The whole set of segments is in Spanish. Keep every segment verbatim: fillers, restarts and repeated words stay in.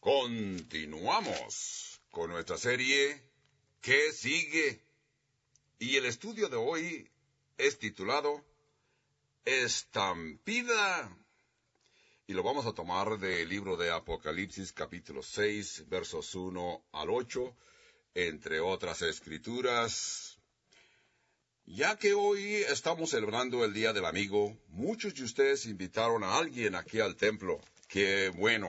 Continuamos con nuestra serie ¿Qué sigue? Y el estudio de hoy es titulado Estampida. Y lo vamos a tomar del libro de Apocalipsis capítulo seis, versos uno al ocho, entre otras escrituras. Ya que hoy estamos celebrando el Día del Amigo, muchos de ustedes invitaron a alguien aquí al templo. ¡Qué bueno!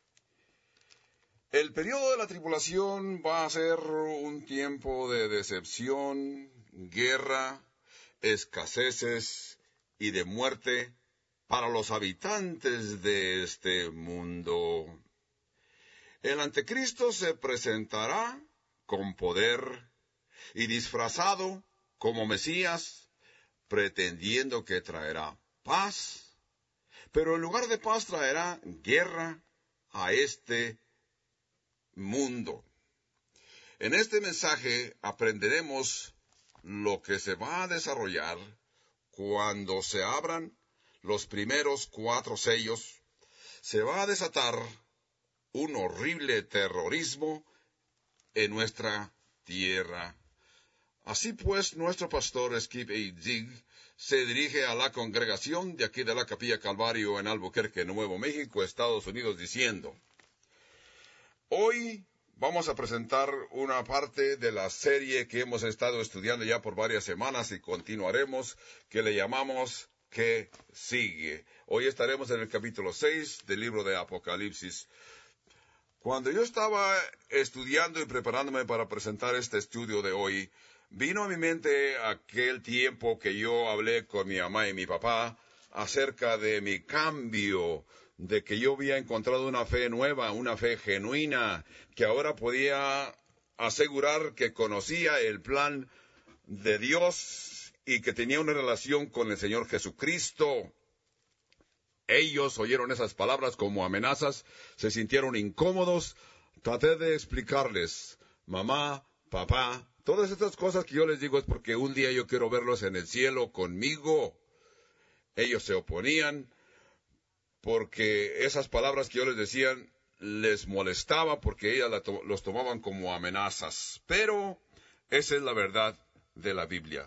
El periodo de la tribulación va a ser un tiempo de decepción, guerra, escaseces y de muerte para los habitantes de este mundo. El anticristo se presentará con poder y disfrazado como Mesías, pretendiendo que traerá paz, pero en lugar de paz traerá guerra a este mundo. En este mensaje aprenderemos lo que se va a desarrollar cuando se abran los primeros cuatro sellos. Se va a desatar un horrible terrorismo en nuestra tierra. Así pues, nuestro pastor Skip A. Zig se dirige a la congregación de aquí de la Capilla Calvario en Albuquerque, Nuevo México, Estados Unidos, diciendo: hoy vamos a presentar una parte de la serie que hemos estado estudiando ya por varias semanas y continuaremos, que le llamamos ¿Qué sigue? Hoy estaremos en el capítulo seis del libro de Apocalipsis. Cuando yo estaba estudiando y preparándome para presentar este estudio de hoy, vino a mi mente aquel tiempo que yo hablé con mi mamá y mi papá acerca de mi cambio, de que yo había encontrado una fe nueva, una fe genuina, que ahora podía asegurar que conocía el plan de Dios y que tenía una relación con el Señor Jesucristo. Ellos oyeron esas palabras como amenazas, se sintieron incómodos. Traté de explicarles: mamá, papá, todas estas cosas que yo les digo es porque un día yo quiero verlos en el cielo conmigo. Ellos se oponían porque esas palabras que yo les decía les molestaba, porque ellas la to- los tomaban como amenazas. Pero esa es la verdad de la Biblia.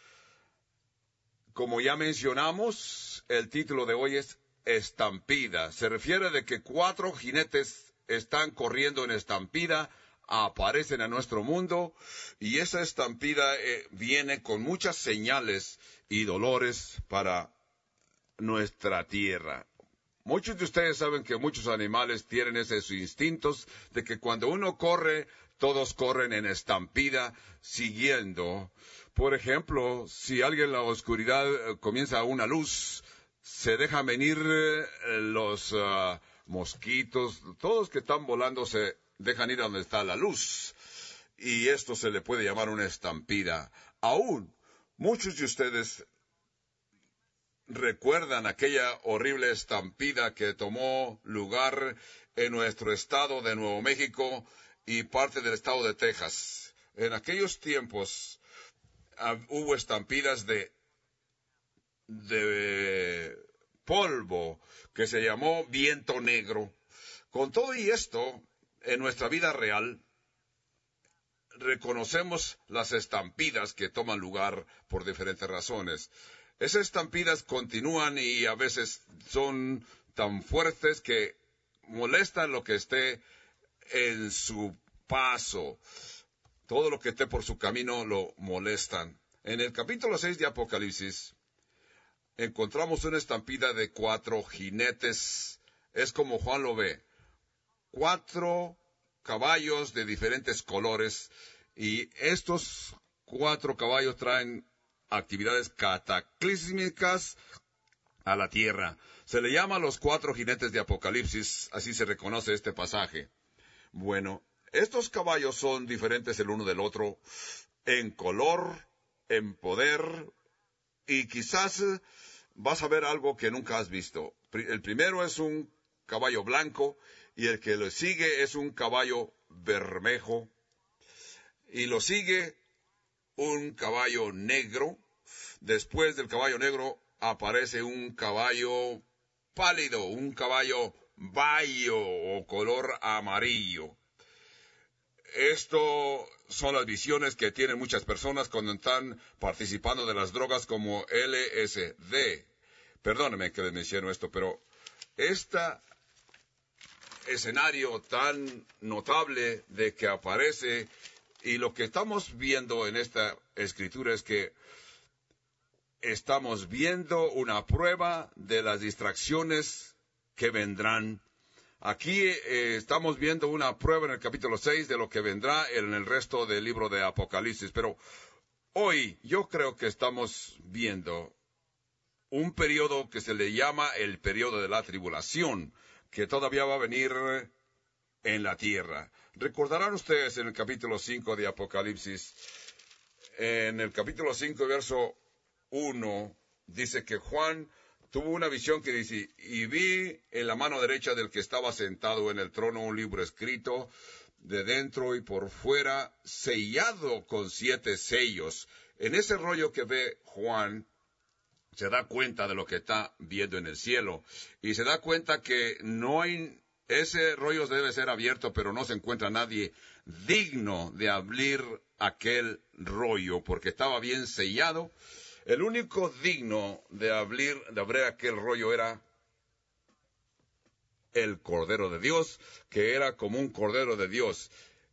Como ya mencionamos, el título de hoy es Estampida. Se refiere de que cuatro jinetes están corriendo en estampida, aparecen en nuestro mundo, y esa estampida eh, viene con muchas señales y dolores para nuestra tierra. Muchos de ustedes saben que muchos animales tienen esos instintos de que cuando uno corre, todos corren en estampida, siguiendo. Por ejemplo, si alguien en la oscuridad eh, comienza una luz, se dejan venir eh, los uh, mosquitos, todos que están volando se dejan ir a donde está la luz. Y esto se le puede llamar una estampida. Aún, muchos de ustedes recuerdan aquella horrible estampida que tomó lugar en nuestro estado de Nuevo México y parte del estado de Texas. En aquellos tiempos uh, hubo estampidas de, de polvo que se llamó viento negro. Con todo y esto, en nuestra vida real, reconocemos las estampidas que toman lugar por diferentes razones. Esas estampidas continúan y a veces son tan fuertes que molestan lo que esté en su paso. Todo lo que esté por su camino lo molestan. En el capítulo seis de Apocalipsis encontramos una estampida de cuatro jinetes. Es como Juan lo ve. Cuatro caballos de diferentes colores, y estos cuatro caballos traen actividades cataclísmicas a la tierra. Se le llama los cuatro jinetes de Apocalipsis, así se reconoce este pasaje. Bueno, estos caballos son diferentes el uno del otro en color, en poder, y quizás vas a ver algo que nunca has visto. El primero es un caballo blanco, y el que le sigue es un caballo bermejo, y lo sigue un caballo negro. Después del caballo negro aparece un caballo pálido, un caballo bayo o color amarillo. Esto son las visiones que tienen muchas personas cuando están participando de las drogas como L S D. Perdóneme que les menciono esto, pero este escenario tan notable de que aparece, y lo que estamos viendo en esta escritura es que estamos viendo una prueba de las distracciones que vendrán. Aquí eh, estamos viendo una prueba en el capítulo seis de lo que vendrá en el resto del libro de Apocalipsis. Pero hoy yo creo que estamos viendo un periodo que se le llama el periodo de la tribulación, que todavía va a venir en la tierra. Recordarán ustedes en el capítulo cinco de Apocalipsis, en el capítulo cinco, verso uno, dice que Juan tuvo una visión que dice, y vi en la mano derecha del que estaba sentado en el trono un libro escrito de dentro y por fuera, sellado con siete sellos. En ese rollo que ve Juan, se da cuenta de lo que está viendo en el cielo, y se da cuenta que no hay, ese rollo debe ser abierto, pero no se encuentra nadie digno de abrir aquel rollo, porque estaba bien sellado. El único digno de abrir, de abrir aquel rollo era el Cordero de Dios, que era como un Cordero de Dios.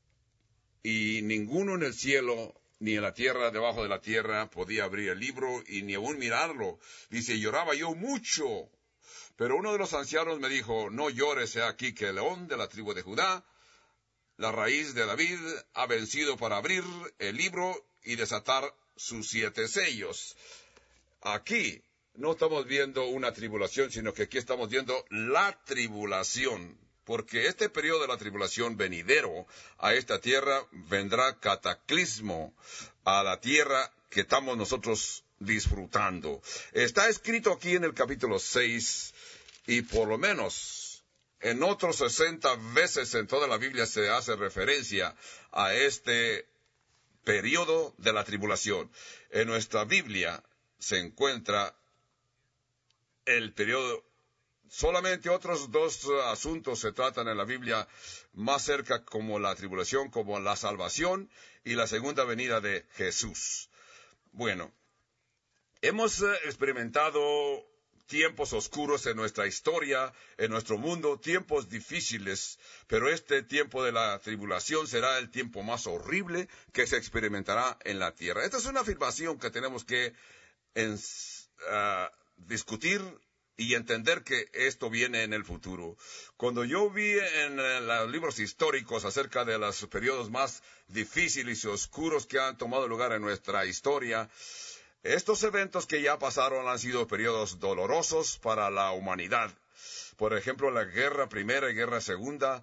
Y ninguno en el cielo, ni en la tierra, debajo de la tierra, podía abrir el libro y ni aún mirarlo. Dice, lloraba yo mucho. Pero uno de los ancianos me dijo, no llores, he aquí que el león de la tribu de Judá, la raíz de David, ha vencido para abrir el libro y desatar sus siete sellos. Aquí no estamos viendo una tribulación, sino que aquí estamos viendo la tribulación, porque este periodo de la tribulación venidero a esta tierra vendrá cataclismo a la tierra que estamos nosotros disfrutando. Está escrito aquí en el capítulo seis, y por lo menos en otros sesenta veces en toda la Biblia se hace referencia a este periodo de la tribulación. En nuestra Biblia se encuentra el periodo, solamente otros dos asuntos se tratan en la Biblia más cerca, como la tribulación, como la salvación y la segunda venida de Jesús. Bueno, hemos experimentado tiempos oscuros en nuestra historia, en nuestro mundo, tiempos difíciles, pero este tiempo de la tribulación será el tiempo más horrible que se experimentará en la tierra. Esta es una afirmación que tenemos que en, uh, discutir y entender que esto viene en el futuro. Cuando yo vi en uh, los libros históricos acerca de los periodos más difíciles y oscuros que han tomado lugar en nuestra historia, estos eventos que ya pasaron han sido periodos dolorosos para la humanidad. Por ejemplo, la guerra primera y guerra segunda,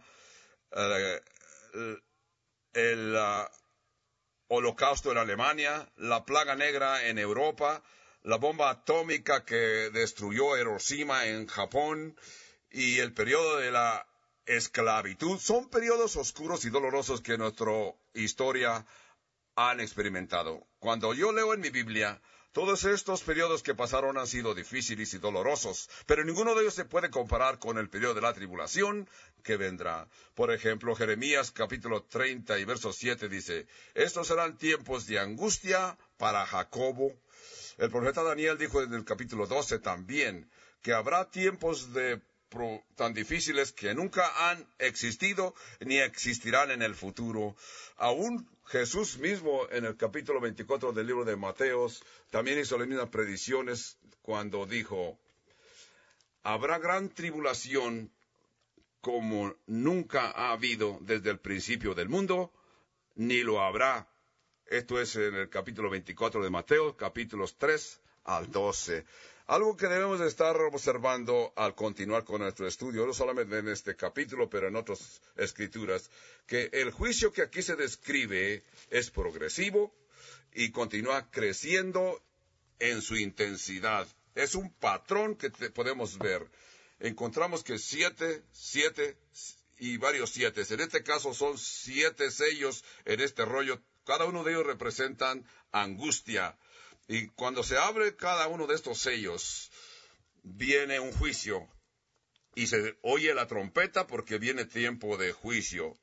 uh, el uh, holocausto en Alemania, la plaga negra en Europa, la bomba atómica que destruyó Hiroshima en Japón y el periodo de la esclavitud. Son periodos oscuros y dolorosos que nuestra historia han experimentado. Cuando yo leo en mi Biblia, todos estos periodos que pasaron han sido difíciles y dolorosos, pero ninguno de ellos se puede comparar con el periodo de la tribulación que vendrá. Por ejemplo, Jeremías capítulo treinta y verso siete dice, estos serán tiempos de angustia para Jacobo. El profeta Daniel dijo en el capítulo doce también que habrá tiempos de pro, tan difíciles que nunca han existido ni existirán en el futuro. Aún Jesús mismo en el capítulo veinticuatro del libro de Mateos también hizo las mismas predicciones cuando dijo, habrá gran tribulación como nunca ha habido desde el principio del mundo, ni lo habrá. Esto es en el capítulo veinticuatro de Mateo, capítulos tres al doce. Algo que debemos de estar observando al continuar con nuestro estudio, no solamente en este capítulo, pero en otras escrituras, que el juicio que aquí se describe es progresivo y continúa creciendo en su intensidad. Es un patrón que te podemos ver. Encontramos que siete, siete y varios siete. En este caso son siete sellos en este rollo. Cada uno de ellos representan angustia. Y cuando se abre cada uno de estos sellos, viene un juicio. y se oye la trompeta porque viene tiempo de juicio.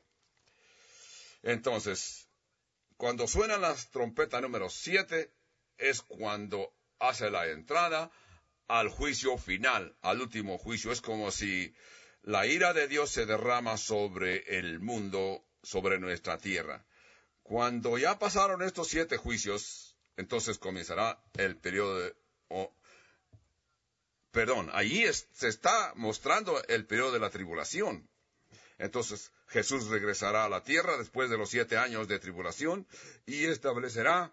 Entonces, cuando suena la trompeta número siete, es cuando hace la entrada al juicio final, al último juicio. Es como si la ira de Dios se derrama sobre el mundo, sobre nuestra tierra. Cuando ya pasaron estos siete juicios, entonces comenzará el periodo de... Oh, perdón, allí es, se está mostrando el periodo de la tribulación. Entonces Jesús regresará a la tierra después de los siete años de tribulación y establecerá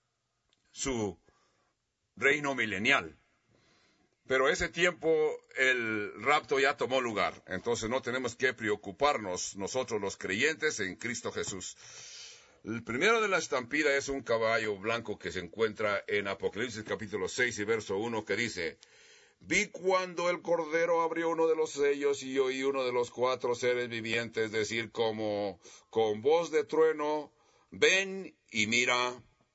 su reino milenial. Pero ese tiempo el rapto ya tomó lugar. Entonces no tenemos que preocuparnos nosotros los creyentes en Cristo Jesús. El primero de la estampida es un caballo blanco que se encuentra en Apocalipsis capítulo seis y verso uno que dice: Vi cuando el Cordero abrió uno de los sellos y oí uno de los cuatro seres vivientes decir como con voz de trueno: ven y mira.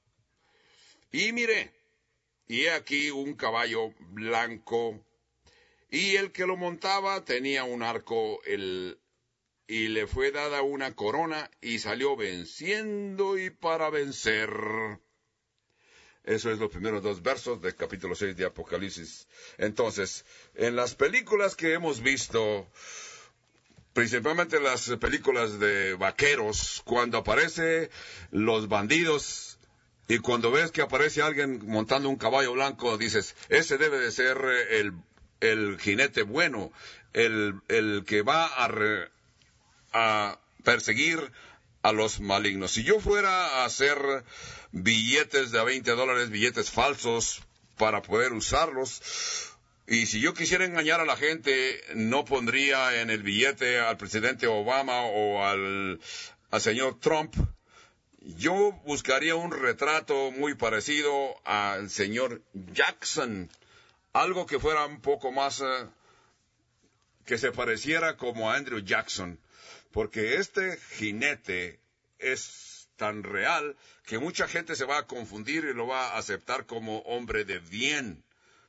Y miré, y he aquí un caballo blanco, y el que lo montaba tenía un arco, el, y le fue dada una corona, y salió venciendo y para vencer. Eso es los primeros dos versos del capítulo seis de Apocalipsis. Entonces, en las películas que hemos visto, principalmente las películas de vaqueros, cuando aparecen los bandidos, y cuando ves que aparece alguien montando un caballo blanco, dices, ese debe de ser el, el jinete bueno, el, el que va a, re, a perseguir a los malignos. Si yo fuera a hacer billetes de a veinte dólares, billetes falsos, para poder usarlos, y si yo quisiera engañar a la gente, no pondría en el billete al presidente Obama o al, al señor Trump. Yo buscaría un retrato muy parecido al señor Jackson, algo que fuera un poco más, uh, que se pareciera como a Andrew Jackson, porque este jinete es tan real que mucha gente se va a confundir y lo va a aceptar como hombre de bien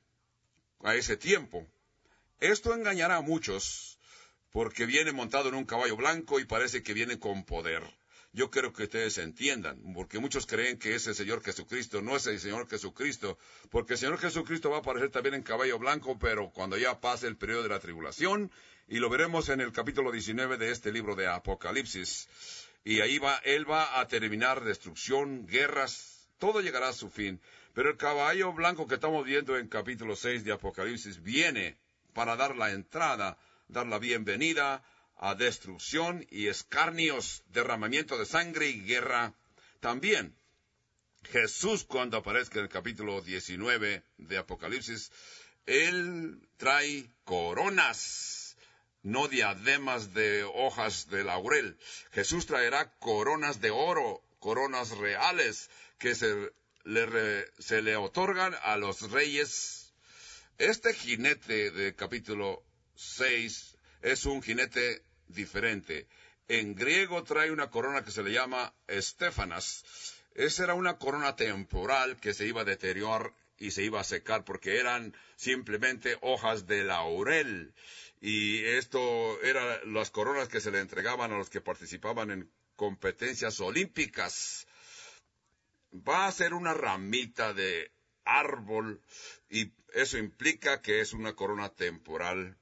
a ese tiempo. Esto engañará a muchos, porque viene montado en un caballo blanco y parece que viene con poder. Yo quiero que ustedes entiendan, porque muchos creen que es el Señor Jesucristo. No es el Señor Jesucristo, porque el Señor Jesucristo va a aparecer también en caballo blanco, pero cuando ya pase el periodo de la tribulación, y lo veremos en el capítulo diecinueve de este libro de Apocalipsis. Y ahí va, Él va a terminar destrucción, guerras, todo llegará a su fin. Pero el caballo blanco que estamos viendo en capítulo seis de Apocalipsis viene para dar la entrada, dar la bienvenida a destrucción y escarnios, derramamiento de sangre y guerra. También Jesús, cuando aparezca en el capítulo diecinueve de Apocalipsis, Él trae coronas, no diademas de hojas de laurel. Jesús traerá coronas de oro, coronas reales, que se le, re, se le otorgan a los reyes. Este jinete de capítulo seis es un jinete diferente. En griego trae una corona que se le llama estéfanas. Esa era una corona temporal que se iba a deteriorar y se iba a secar porque eran simplemente hojas de laurel. Y esto eran las coronas que se le entregaban a los que participaban en competencias olímpicas. Va a ser una ramita de árbol y eso implica que es una corona temporal.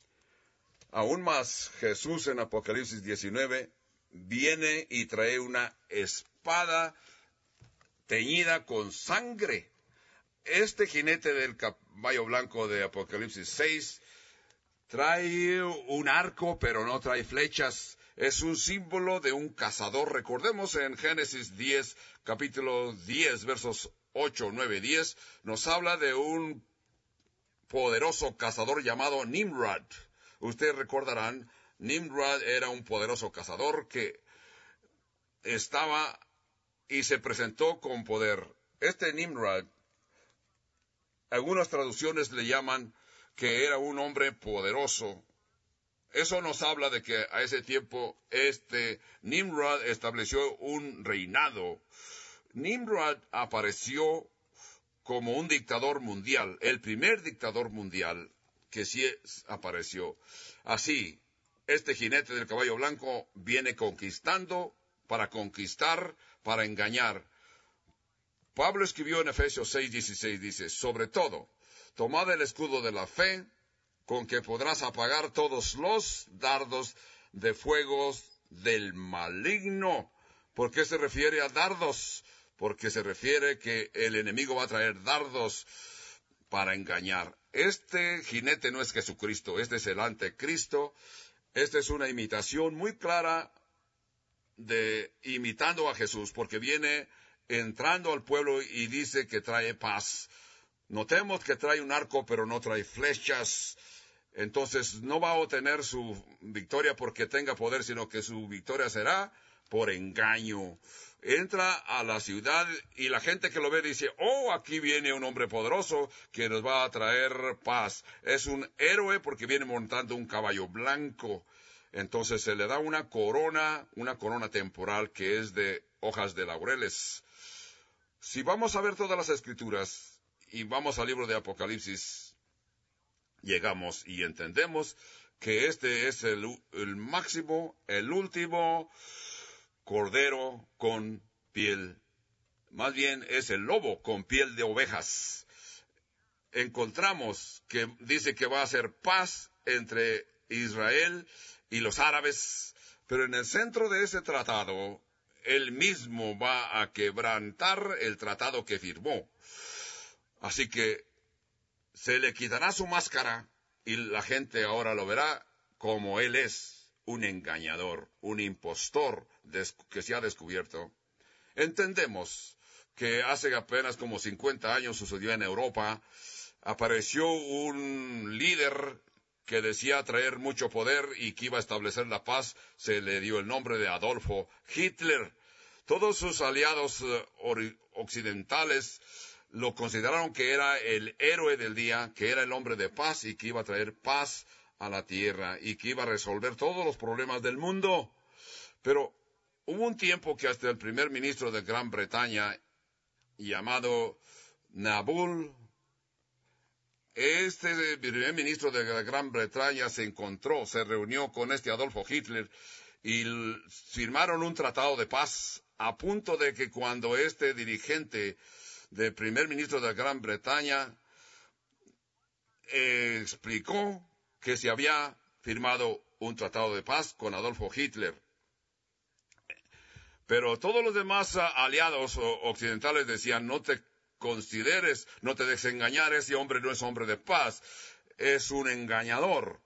Aún más, Jesús en Apocalipsis diecinueve viene y trae una espada teñida con sangre. Este jinete del caballo blanco de Apocalipsis seis trae un arco, pero no trae flechas. Es un símbolo de un cazador. Recordemos en Génesis diez, capítulo diez, versos ocho, nueve, diez, nos habla de un poderoso cazador llamado Nimrod. Ustedes recordarán, Nimrod era un poderoso cazador que estaba y se presentó con poder. Este Nimrod, algunas traducciones le llaman que era un hombre poderoso. Eso nos habla de que a ese tiempo este Nimrod estableció un reinado. Nimrod apareció como un dictador mundial, el primer dictador mundial que sí apareció. Así, este jinete del caballo blanco viene conquistando, para conquistar, para engañar. Pablo escribió en Efesios seis dieciséis, dice, sobre todo, tomad el escudo de la fe, con que podrás apagar todos los dardos de fuego del maligno. ¿Por qué se refiere a dardos? Porque se refiere que el enemigo va a traer dardos para engañar. Este jinete no es Jesucristo, este es el anticristo. Esta es una imitación muy clara de imitando a Jesús, porque viene entrando al pueblo y dice que trae paz. Notemos que trae un arco, pero no trae flechas. Entonces no va a obtener su victoria porque tenga poder, sino que su victoria será por engaño. Entra a la ciudad y la gente que lo ve dice, oh, aquí viene un hombre poderoso que nos va a traer paz. Es un héroe porque viene montando un caballo blanco. Entonces se le da una corona, una corona temporal que es de hojas de laureles. Si vamos a ver todas las escrituras y vamos al libro de Apocalipsis, llegamos y entendemos que este es el, el máximo, el último cordero con piel. Más bien es el lobo con piel de ovejas. Encontramos que dice que va a haber paz entre Israel y los árabes, pero en el centro de ese tratado, él mismo va a quebrantar el tratado que firmó. Así que se le quitará su máscara y la gente ahora lo verá como él es, un engañador, un impostor que se ha descubierto. Entendemos que hace apenas como cincuenta años sucedió en Europa, apareció un líder que decía traer mucho poder y que iba a establecer la paz, se le dio el nombre de Adolfo Hitler. Todos sus aliados uh, occidentales lo consideraron que era el héroe del día, que era el hombre de paz y que iba a traer paz a la tierra y que iba a resolver todos los problemas del mundo. Pero hubo un tiempo que hasta el primer ministro de Gran Bretaña, llamado Nabool, este primer ministro de la Gran Bretaña se encontró, se reunió con este Adolfo Hitler y firmaron un tratado de paz a punto de que cuando este dirigente del primer ministro de la Gran Bretaña eh, explicó que se había firmado un tratado de paz con Adolfo Hitler. Pero todos los demás uh, aliados uh, occidentales decían, no te consideres, no te dejes engañar, ese hombre no es hombre de paz, es un engañador.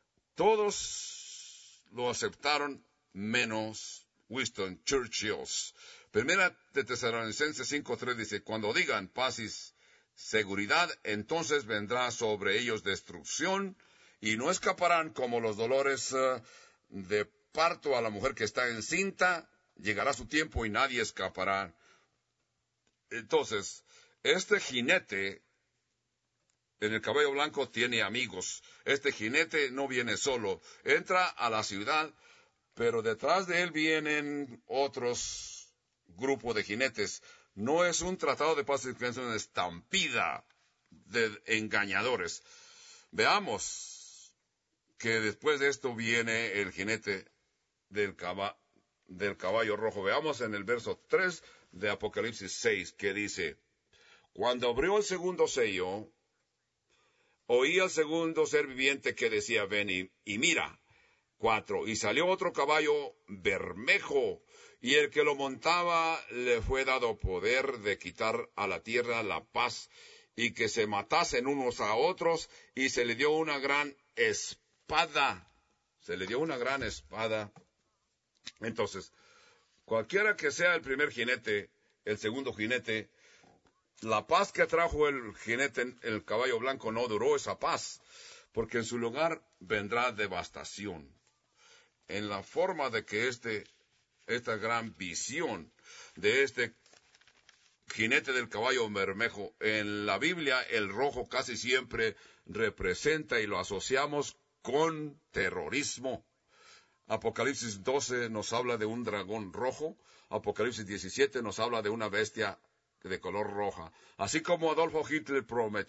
Todos lo aceptaron, menos Winston Churchill. Primera de Tesalonicenses cinco tres dice, cuando digan paz y seguridad, entonces vendrá sobre ellos destrucción, y no escaparán como los dolores uh, de parto a la mujer que está encinta. Llegará su tiempo y nadie escapará. Entonces, este jinete en el caballo blanco tiene amigos. Este jinete no viene solo. Entra a la ciudad, pero detrás de él vienen otros grupos de jinetes. No es un tratado de paz, es una estampida de engañadores. Veamos que después de esto viene el jinete del caballo. del caballo rojo. Veamos en el verso tres de Apocalipsis seis, que dice, cuando abrió el segundo sello, oí al segundo ser viviente que decía, ven y, y mira. Cuatro, y salió otro caballo bermejo, y el que lo montaba le fue dado poder de quitar a la tierra la paz, y que se matasen unos a otros, y se le dio una gran espada. Se le dio una gran espada. Entonces, cualquiera que sea el primer jinete, el segundo jinete, la paz que trajo el jinete, el caballo blanco, no duró esa paz, porque en su lugar vendrá devastación. En la forma de que este, esta gran visión de este jinete del caballo bermejo, en la Biblia el rojo casi siempre representa y lo asociamos con terrorismo. Apocalipsis doce nos habla de un dragón rojo. Apocalipsis diecisiete nos habla de una bestia de color roja. Así como Adolfo Hitler prometió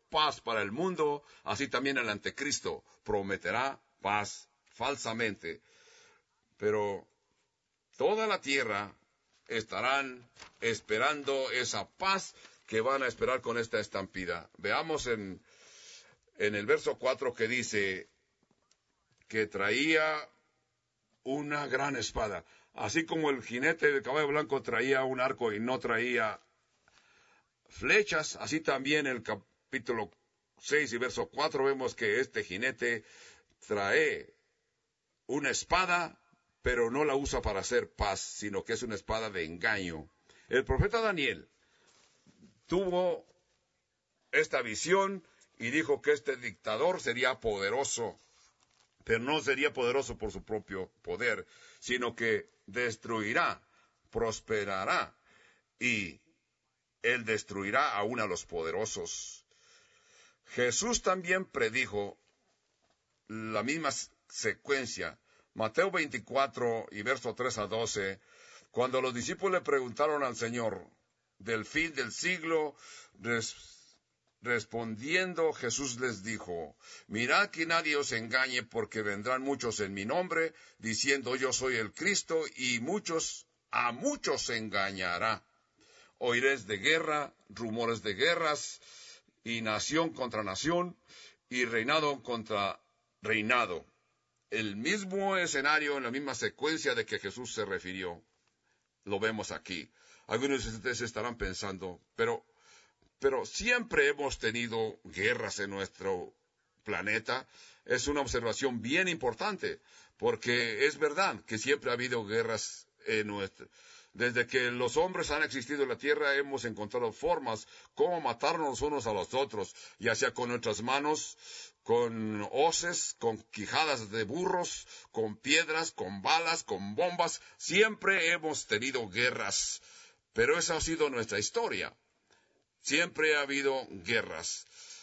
paz para el mundo, así también el anticristo prometerá paz falsamente. Pero toda la tierra estarán esperando esa paz que van a esperar con esta estampida. Veamos en, en el verso cuatro que dice que traía una gran espada. Así como el jinete del caballo blanco traía un arco y no traía flechas, así también en el capítulo seis y verso cuatro vemos que este jinete trae una espada, pero no la usa para hacer paz, sino que es una espada de engaño. El profeta Daniel tuvo esta visión y dijo que este dictador sería poderoso, pero no sería poderoso por su propio poder, sino que destruirá, prosperará, y él destruirá aún a los poderosos. Jesús también predijo la misma secuencia. Mateo veinticuatro y verso tres a doce, cuando los discípulos le preguntaron al Señor del fin del siglo, res, respondiendo Jesús les dijo, mirad que nadie os engañe, porque vendrán muchos en mi nombre, diciendo yo soy el Cristo, y muchos, a muchos se engañará. Oiréis de guerra, rumores de guerras, y nación contra nación, y reinado contra reinado. El mismo escenario, en la misma secuencia de que Jesús se refirió, lo vemos aquí. Algunos de ustedes estarán pensando, pero, pero siempre hemos tenido guerras en nuestro planeta. Es una observación bien importante, porque es verdad que siempre ha habido guerras en nuestro. Desde que los hombres han existido en la tierra, hemos encontrado formas como matarnos unos a los otros, ya sea con nuestras manos, con hoces, con quijadas de burros, con piedras, con balas, con bombas. Siempre hemos tenido guerras, pero esa ha sido nuestra historia. Siempre ha habido guerras.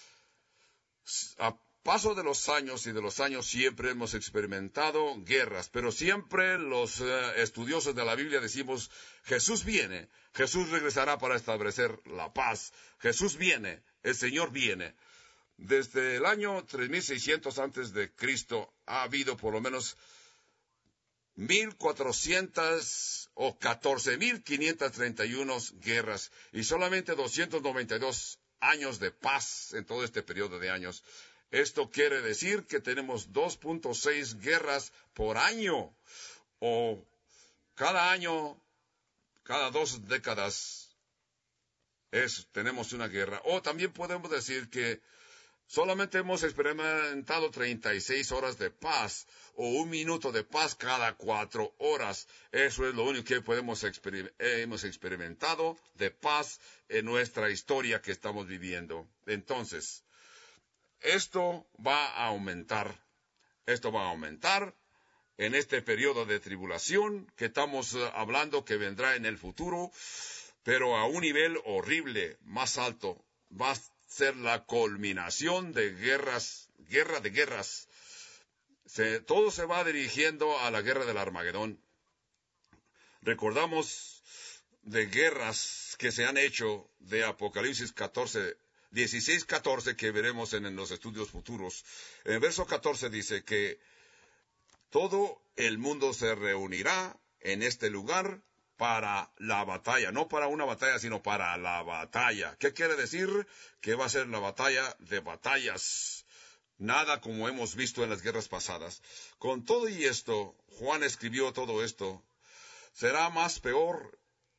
A paso de los años y de los años siempre hemos experimentado guerras, pero siempre los uh, estudiosos de la Biblia decimos, Jesús viene, Jesús regresará para establecer la paz, Jesús viene, el Señor viene. Desde el año tres mil seiscientos antes de Cristo ha habido por lo menos mil cuatrocientas o catorce mil quinientas treinta y una guerras y solamente doscientos noventa y dos años de paz en todo este periodo de años. Esto quiere decir que tenemos dos punto seis guerras por año, o cada año, cada dos décadas, es, tenemos una guerra. O también podemos decir que solamente hemos experimentado treinta y seis horas de paz, o un minuto de paz cada cuatro horas. Eso es lo único que podemos exper- hemos experimentado de paz en nuestra historia que estamos viviendo. Entonces, esto va a aumentar. Esto va a aumentar en este periodo de tribulación que estamos uh, hablando que vendrá en el futuro, pero a un nivel horrible, más alto. Va a ser la culminación de guerras, guerra de guerras. Se, todo se va dirigiendo a la guerra del Armagedón. Recordamos de guerras que se han hecho de Apocalipsis catorce, dieciséis catorce, que veremos en, en los estudios futuros. En el verso catorce dice que todo el mundo se reunirá en este lugar para la batalla, no para una batalla, sino para la batalla. ¿Qué quiere decir? Que va a ser la batalla de batallas. Nada como hemos visto en las guerras pasadas. Con todo y esto, Juan escribió todo esto. Será más peor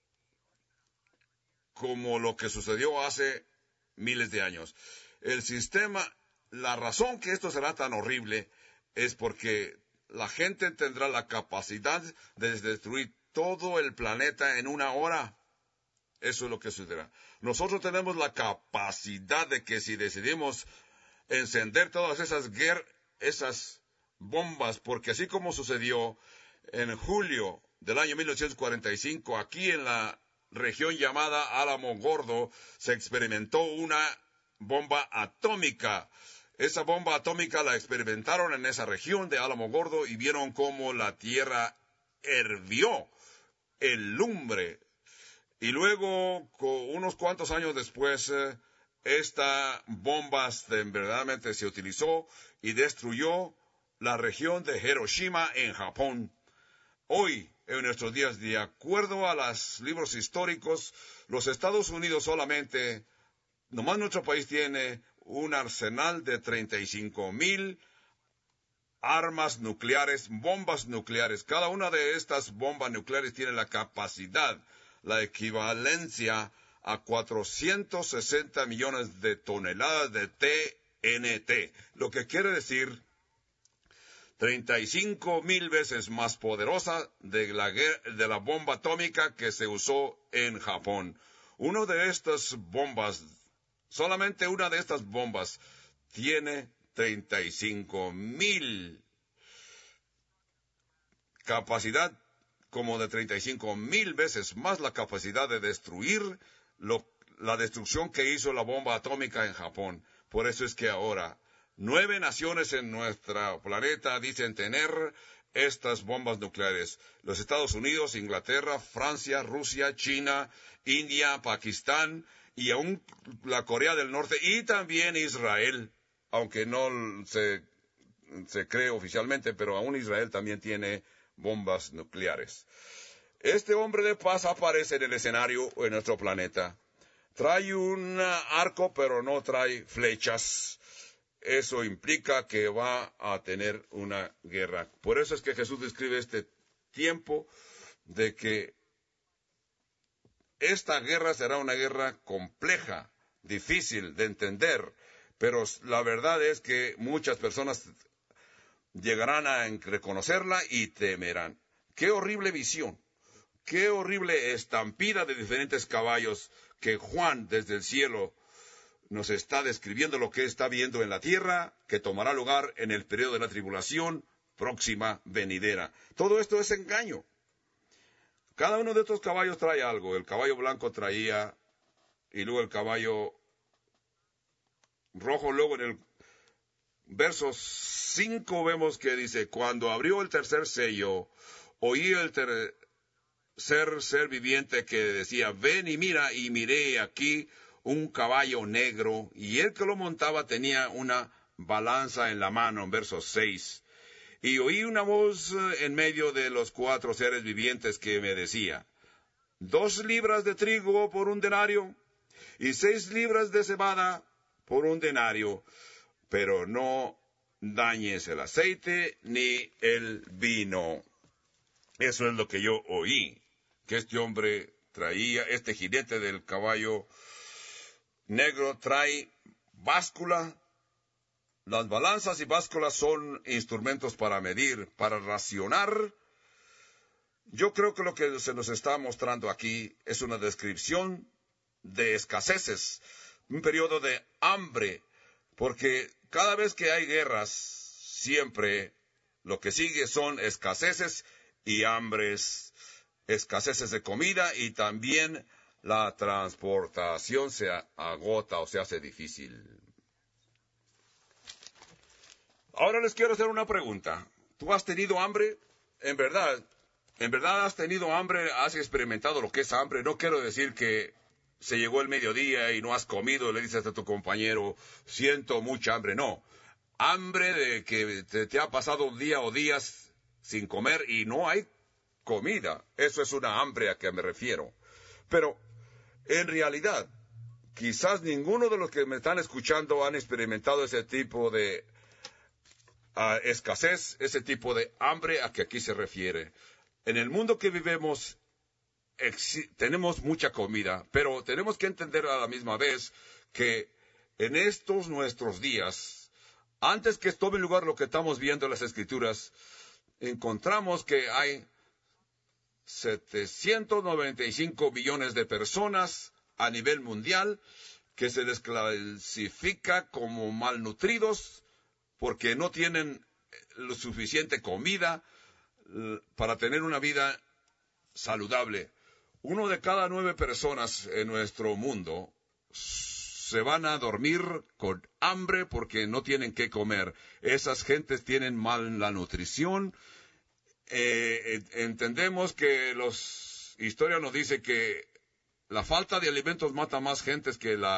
como lo que sucedió hace miles de años. El sistema, la razón que esto será tan horrible es porque la gente tendrá la capacidad de destruir todo el planeta en una hora. Eso es lo que sucederá. Nosotros tenemos la capacidad de que si decidimos encender todas esas guerras, esas bombas, porque así como sucedió en julio del año mil novecientos cuarenta y cinco, aquí en la región llamada Álamo Gordo, se experimentó una bomba atómica. Esa bomba atómica la experimentaron en esa región de Álamo Gordo y vieron cómo la tierra hirvió en lumbre. Y luego, unos cuantos años después, esta bomba verdaderamente se utilizó y destruyó la región de Hiroshima en Japón. Hoy, en nuestros días, de acuerdo a los libros históricos, los Estados Unidos solamente, nomás nuestro país tiene un arsenal de treinta y cinco mil armas nucleares, bombas nucleares. Cada una de estas bombas nucleares tiene la capacidad, la equivalencia a cuatrocientos sesenta millones de toneladas de T N T, lo que quiere decir treinta y cinco mil veces más poderosa de la, de la bomba atómica que se usó en Japón. Una de estas bombas, solamente una de estas bombas, tiene treinta y cinco mil capacidad, como de treinta y cinco mil veces más la capacidad de destruir lo, la destrucción que hizo la bomba atómica en Japón. Por eso es que ahora nueve naciones en nuestro planeta dicen tener estas bombas nucleares. Los Estados Unidos, Inglaterra, Francia, Rusia, China, India, Pakistán y aún la Corea del Norte y también Israel, aunque no se, se cree oficialmente, pero aún Israel también tiene bombas nucleares. Este hombre de paz aparece en el escenario en nuestro planeta. Trae un arco, pero no trae flechas. Eso implica que va a tener una guerra. Por eso es que Jesús describe este tiempo de que esta guerra será una guerra compleja, difícil de entender, pero la verdad es que muchas personas llegarán a reconocerla y temerán. ¡Qué horrible visión! ¡Qué horrible estampida de diferentes caballos que Juan desde el cielo nos está describiendo lo que está viendo en la tierra, que tomará lugar en el periodo de la tribulación próxima venidera. Todo esto es engaño. Cada uno de estos caballos trae algo. El caballo blanco traía, y luego el caballo rojo. Luego en el verso cinco vemos que dice, cuando abrió el tercer sello, oí el tercer ser viviente que decía, ven y mira, y miré aquí un caballo negro, y el que lo montaba tenía una balanza en la mano, en verso seis. Y oí una voz en medio de los cuatro seres vivientes que me decía, dos libras de trigo por un denario, y seis libras de cebada por un denario, pero no dañes el aceite ni el vino. Eso es lo que yo oí, que este hombre traía, este jinete del caballo negro trae báscula. Las balanzas y básculas son instrumentos para medir, para racionar. Yo creo que lo que se nos está mostrando aquí es una descripción de escaseces, un periodo de hambre, porque cada vez que hay guerras, siempre lo que sigue son escaseces y hambres, escaseces de comida, y también la transportación se agota o se hace difícil. Ahora les quiero hacer una pregunta. ¿Tú has tenido hambre? En verdad, en verdad has tenido hambre, has experimentado lo que es hambre. No quiero decir que se llegó el mediodía y no has comido, le dices a tu compañero, siento mucha hambre. No, hambre de que te, te ha pasado un día o días sin comer y no hay comida. Eso es una hambre a que me refiero. Pero, en realidad, quizás ninguno de los que me están escuchando han experimentado ese tipo de uh, escasez, ese tipo de hambre a que aquí se refiere. En el mundo que vivimos, tenemos mucha comida, pero tenemos que entender a la misma vez que en estos nuestros días, antes que tome lugar lo que estamos viendo en las Escrituras, encontramos que hay setecientos noventa y cinco millones de personas a nivel mundial que se desclasifica como malnutridos porque no tienen lo suficiente comida para tener una vida saludable. Uno de cada nueve personas en nuestro mundo se van a dormir con hambre porque no tienen qué comer. Esas gentes tienen mala nutrición. Eh, entendemos que la historia nos dice que la falta de alimentos mata más gentes que la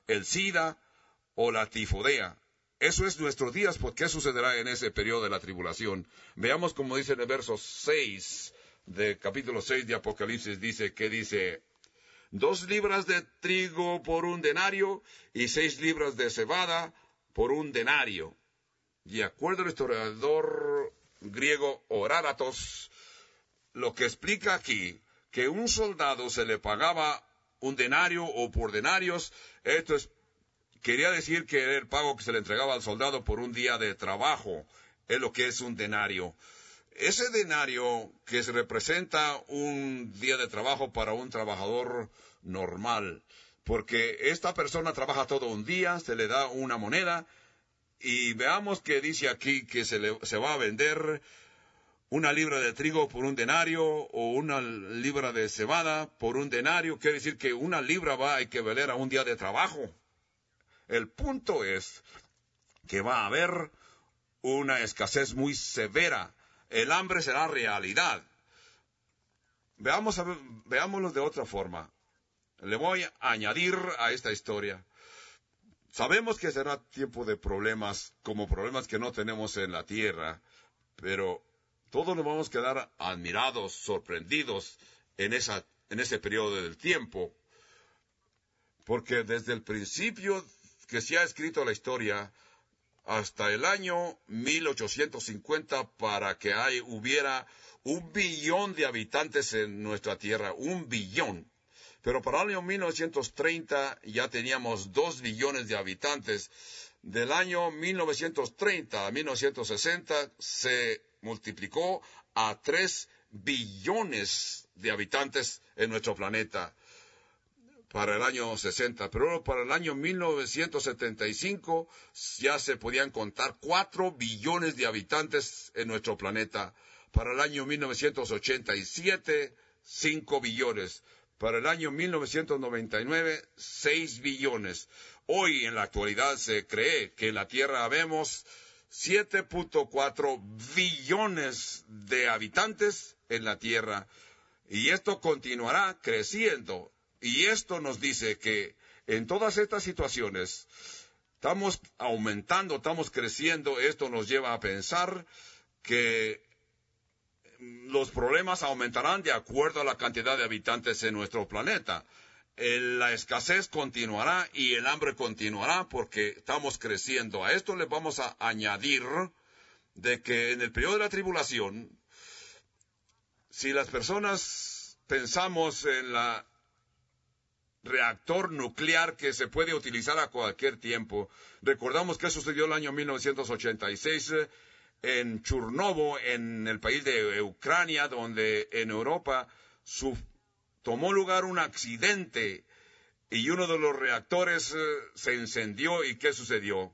el SIDA o la tifodea. Eso es nuestros días, porque ¿qué sucederá en ese periodo de la tribulación? Veamos como dice en el verso seis de capítulo seis de Apocalipsis, dice que dice, dos libras de trigo por un denario y seis libras de cebada por un denario. De acuerdo al historiador griego Heródoto, lo que explica aquí, que un soldado se le pagaba un denario o por denarios, esto es quería decir que era el pago que se le entregaba al soldado por un día de trabajo, es lo que es un denario. Ese denario que se representa un día de trabajo para un trabajador normal, porque esta persona trabaja todo un día, se le da una moneda, y veamos que dice aquí que se, le, se va a vender una libra de trigo por un denario o una libra de cebada por un denario, quiere decir que una libra va a equivaler a un día de trabajo. El punto es que va a haber una escasez muy severa. El hambre será realidad. Veamos, veámoslo de otra forma. Le voy a añadir a esta historia. Sabemos que será tiempo de problemas, como problemas que no tenemos en la tierra, pero todos nos vamos a quedar admirados, sorprendidos en, esa, en ese periodo del tiempo, porque desde el principio que se ha escrito la historia, hasta el año mil ochocientos cincuenta, para que hay, hubiera un billón de habitantes en nuestra tierra, un billón. Pero para el año mil novecientos treinta ya teníamos dos billones de habitantes. Del año mil novecientos treinta a mil novecientos sesenta se multiplicó a tres billones de habitantes en nuestro planeta. Para el año sesenta, pero para el año mil novecientos setenta y cinco ya se podían contar cuatro billones de habitantes en nuestro planeta. Para el año mil novecientos ochenta y siete, cinco billones. Para el año mil novecientos noventa y nueve, seis billones. Hoy en la actualidad se cree que en la Tierra habemos siete punto cuatro billones de habitantes en la Tierra. Y esto continuará creciendo. Y esto nos dice que en todas estas situaciones estamos aumentando, estamos creciendo. Esto nos lleva a pensar que los problemas aumentarán de acuerdo a la cantidad de habitantes en nuestro planeta. La escasez continuará y el hambre continuará porque estamos creciendo. A esto le vamos a añadir de que en el periodo de la tribulación, si las personas pensamos en la reactor nuclear que se puede utilizar a cualquier tiempo. Recordamos que sucedió el año mil novecientos ochenta y seis eh, en Chernobyl, en el país de Ucrania, donde en Europa su, tomó lugar un accidente y uno de los reactores eh, se incendió. ¿Y qué sucedió?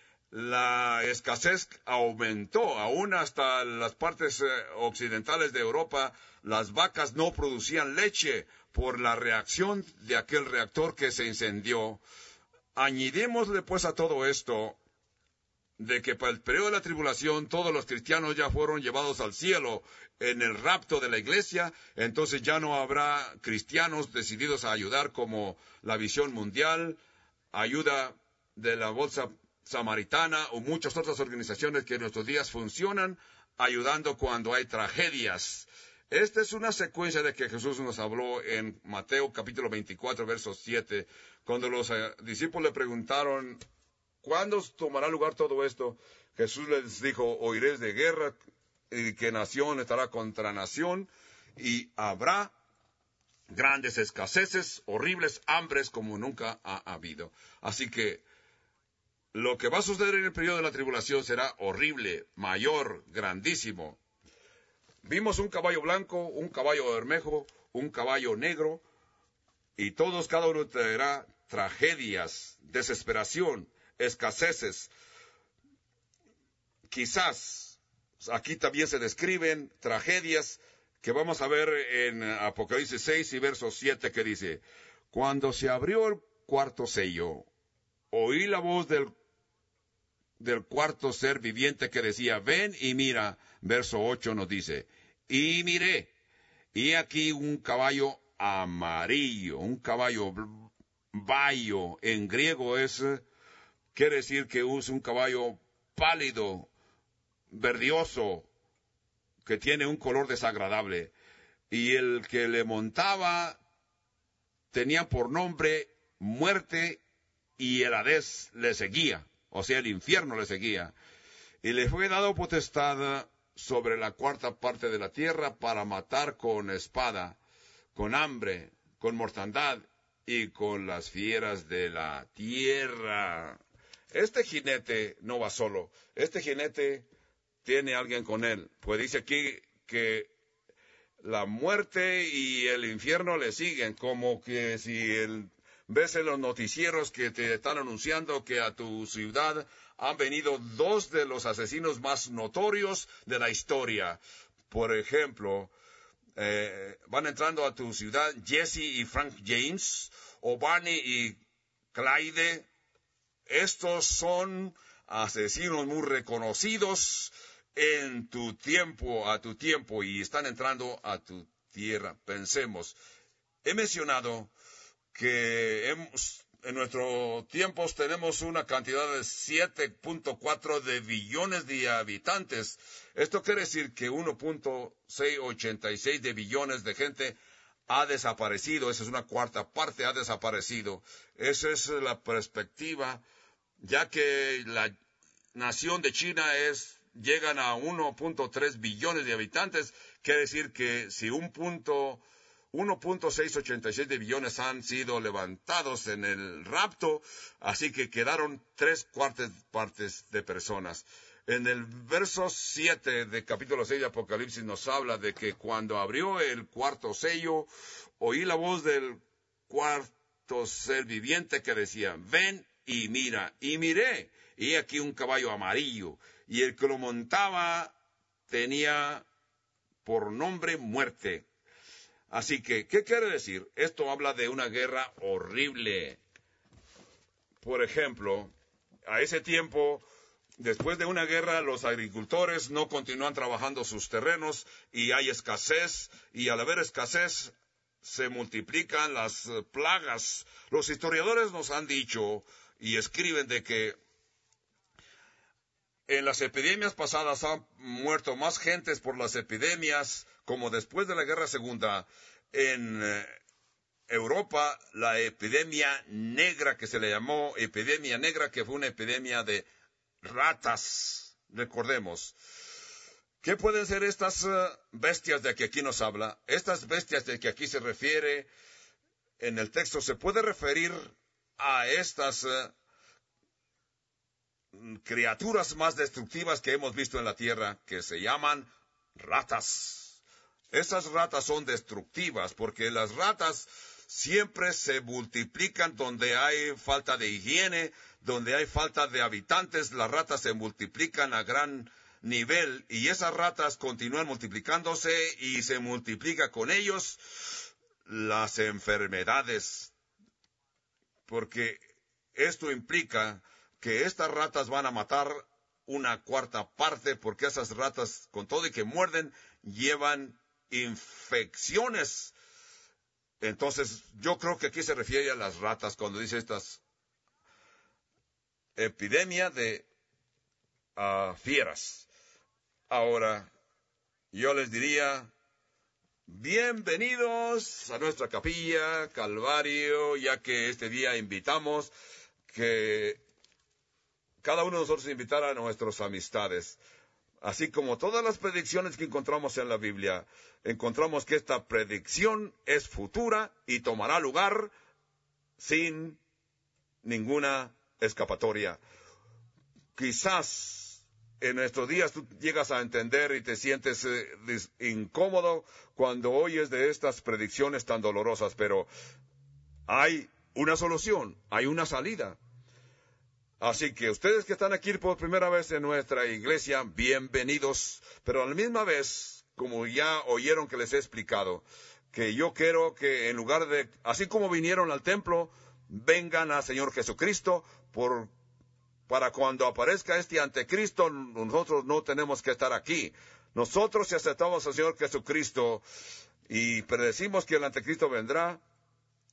La escasez aumentó, aún hasta las partes eh, occidentales de Europa, las vacas no producían leche por la reacción de aquel reactor que se incendió. Añadimosle pues a todo esto de que para el periodo de la tribulación todos los cristianos ya fueron llevados al cielo en el rapto de la iglesia, entonces ya no habrá cristianos decididos a ayudar como la Visión Mundial, ayuda de la Bolsa Samaritana o muchas otras organizaciones que en nuestros días funcionan ayudando cuando hay tragedias. Esta es una secuencia de que Jesús nos habló en Mateo capítulo veinticuatro, verso siete, cuando los eh, discípulos le preguntaron, ¿cuándo tomará lugar todo esto? Jesús les dijo, oiréis de guerra, y que nación estará contra nación, y habrá grandes escaseces, horribles hambres como nunca ha habido. Así que lo que va a suceder en el periodo de la tribulación será horrible, mayor, grandísimo. Vimos un caballo blanco, un caballo bermejo, un caballo negro, y todos, cada uno traerá tragedias, desesperación, escaseces. Quizás, aquí también se describen tragedias que vamos a ver en Apocalipsis seis y verso siete, que dice, cuando se abrió el cuarto sello, oí la voz del del cuarto ser viviente que decía, ven y mira. Verso ocho nos dice, y miré, y aquí un caballo amarillo, un caballo bayo. En griego es, quiere decir que es un caballo pálido, verdioso, que tiene un color desagradable. Y el que le montaba tenía por nombre Muerte, y el Hadés le seguía, o sea, el infierno le seguía. Y le fue dado potestad sobre la cuarta parte de la tierra para matar con espada, con hambre, con mortandad y con las fieras de la tierra. Este jinete no va solo, este jinete tiene alguien con él, pues dice aquí que la muerte y el infierno le siguen, como que si el, ves en los noticieros que te están anunciando que a tu ciudad han venido dos de los asesinos más notorios de la historia. Por ejemplo, eh, van entrando a tu ciudad Jesse y Frank James, o Barney y Clyde. Estos son asesinos muy reconocidos en tu tiempo, a tu tiempo, y están entrando a tu tierra. Pensemos, he mencionado que hemos, en nuestros tiempos tenemos una cantidad de siete punto cuatro de billones de habitantes. Esto quiere decir que uno punto seiscientos ochenta y seis de billones de gente ha desaparecido. Esa es una cuarta parte, ha desaparecido. Esa es la perspectiva, ya que la nación de China es llegan a uno punto tres billones de habitantes, quiere decir que si un punto, uno punto seiscientos ochenta y seis de billones han sido levantados en el rapto, así que quedaron tres cuartas partes de personas. En el verso siete de capítulo seis de Apocalipsis nos habla de que cuando abrió el cuarto sello, oí la voz del cuarto ser viviente que decía, ven y mira, y miré, y aquí un caballo amarillo, y el que lo montaba tenía por nombre Muerte. Así que, ¿qué quiere decir? Esto habla de una guerra horrible. Por ejemplo, a ese tiempo, después de una guerra, los agricultores no continúan trabajando sus terrenos y hay escasez, y al haber escasez se multiplican las plagas. Los historiadores nos han dicho y escriben de que en las epidemias pasadas han muerto más gentes por las epidemias, como después de la Guerra Segunda. En eh, Europa, la epidemia negra, que se le llamó epidemia negra, que fue una epidemia de ratas, recordemos. ¿Qué pueden ser estas uh, bestias de que aquí nos habla? Estas bestias de que aquí se refiere en el texto, se puede referir a estas uh, criaturas más destructivas que hemos visto en la tierra, que se llaman ratas. Esas ratas son destructivas porque las ratas siempre se multiplican donde hay falta de higiene, donde hay falta de habitantes. Las ratas se multiplican a gran nivel y esas ratas continúan multiplicándose y se multiplica con ellos las enfermedades, porque esto implica que estas ratas van a matar una cuarta parte, porque esas ratas, con todo y que muerden, llevan infecciones. Entonces, yo creo que aquí se refiere a las ratas cuando dice estas epidemia de uh, fieras. Ahora, yo les diría, bienvenidos a nuestra capilla, Calvario, ya que este día invitamos que cada uno de nosotros invitara a nuestras amistades. Así como todas las predicciones que encontramos en la Biblia, encontramos que esta predicción es futura y tomará lugar sin ninguna escapatoria. Quizás en estos días tú llegas a entender y te sientes eh, incómodo cuando oyes de estas predicciones tan dolorosas, pero hay una solución, hay una salida. Así que ustedes que están aquí por primera vez en nuestra iglesia, bienvenidos, pero a la misma vez, como ya oyeron que les he explicado, que yo quiero que en lugar de, así como vinieron al templo, vengan al Señor Jesucristo, por, para cuando aparezca este anticristo, nosotros no tenemos que estar aquí. Nosotros, si aceptamos al Señor Jesucristo y predecimos que el anticristo vendrá,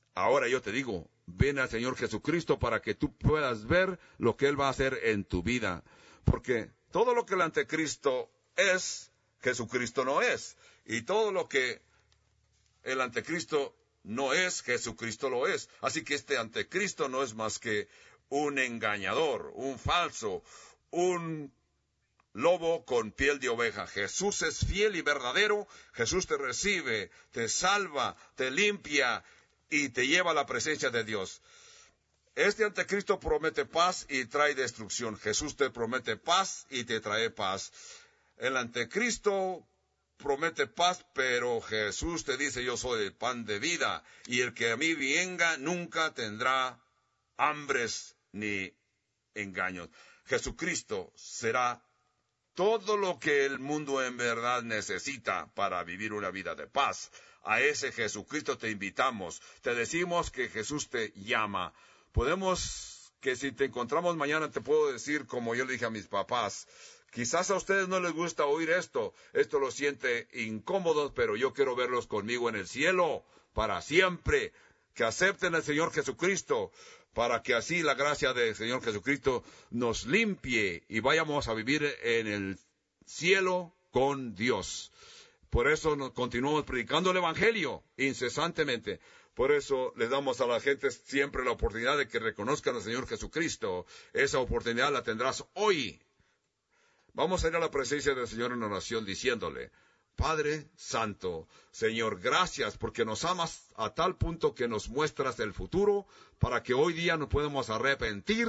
Ahora yo te digo, ven al Señor Jesucristo para que tú puedas ver lo que Él va a hacer en tu vida. Porque todo lo que el anticristo es, Jesucristo no es. Y todo lo que el anticristo no es, Jesucristo lo es. Así que este anticristo no es más que un engañador, un falso, un lobo con piel de oveja. Jesús es fiel y verdadero. Jesús te recibe, te salva, te limpia y te lleva a la presencia de Dios. Este anticristo promete paz y trae destrucción. Jesús te promete paz y te trae paz. El anticristo promete paz, pero Jesús te dice, yo soy el pan de vida, y el que a mí venga nunca tendrá hambres ni engaños. Jesucristo será todo lo que el mundo en verdad necesita para vivir una vida de paz. A ese Jesucristo te invitamos. Te decimos que Jesús te llama. Podemos, que si te encontramos mañana, te puedo decir, como yo le dije a mis papás, quizás a ustedes no les gusta oír esto, esto lo siente incómodo, pero yo quiero verlos conmigo en el cielo, para siempre, que acepten al Señor Jesucristo, para que así la gracia del Señor Jesucristo nos limpie y vayamos a vivir en el cielo con Dios. Por eso nos continuamos predicando el Evangelio incesantemente. Por eso les damos a la gente siempre la oportunidad de que reconozcan al Señor Jesucristo. Esa oportunidad la tendrás hoy. Vamos a ir a la presencia del Señor en oración diciéndole, Padre Santo, Señor, gracias porque nos amas a tal punto que nos muestras el futuro para que hoy día nos podamos arrepentir